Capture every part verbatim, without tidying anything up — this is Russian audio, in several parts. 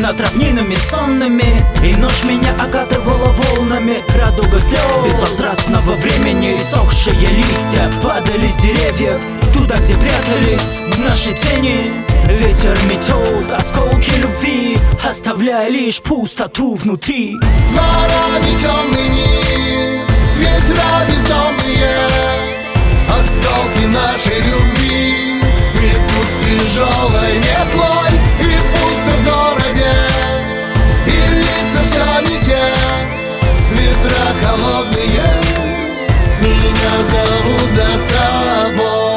над равнинами сонными, и ночь меня окатывала волнами. Радуга слез безвозвратного времени. Иссохшие листья падали с деревьев туда, где прятались наши тени. Ветер метет осколки любви, оставляя лишь пустоту внутри. Дворами темными, ветра бездомные, осколки нашей любви метут тяжелой метлой. И пусто в городе, и лица все не те. Ветра холодные меня зовут за собой.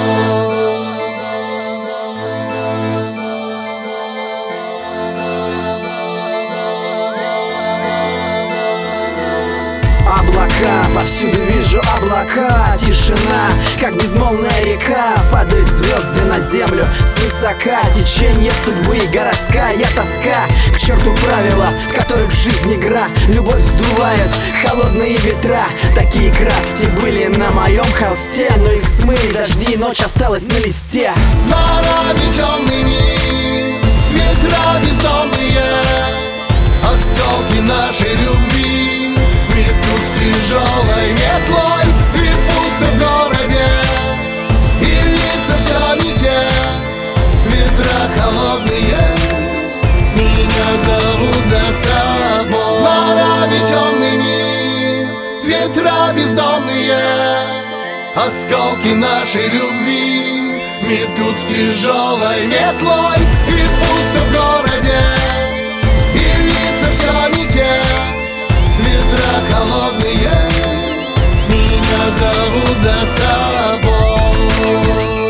Облака, повсюду вижу облака. Тишина, как безмолвная река. Падают звезды на землю свысока. Течение судьбы и городская тоска. К черту правила, в которых жизнь игра. Любовь сдувает холодные ветра. Такие краски были на моем холсте, но их смыли дожди, ночь осталась на листе. Дворами темными, ветра бездомные, осколки нашей любви метут тяжелой метлой. И пусто в городе, и лица все не те. Ветра холодные меня зовут за собой. Дворами темными, ветра бездомные, осколки нашей любви метут тяжелой метлой. И пусто в городе, и лица все не те. Ветра холодные меня зовут за собой.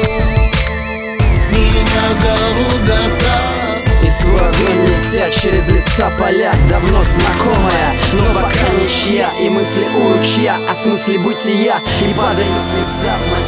Меня зовут за собой. И свой огонь неся через леса, поля, давно знакомая, но пока ничья. И мысли у ручья о смысле бытия, и падает слеза в мать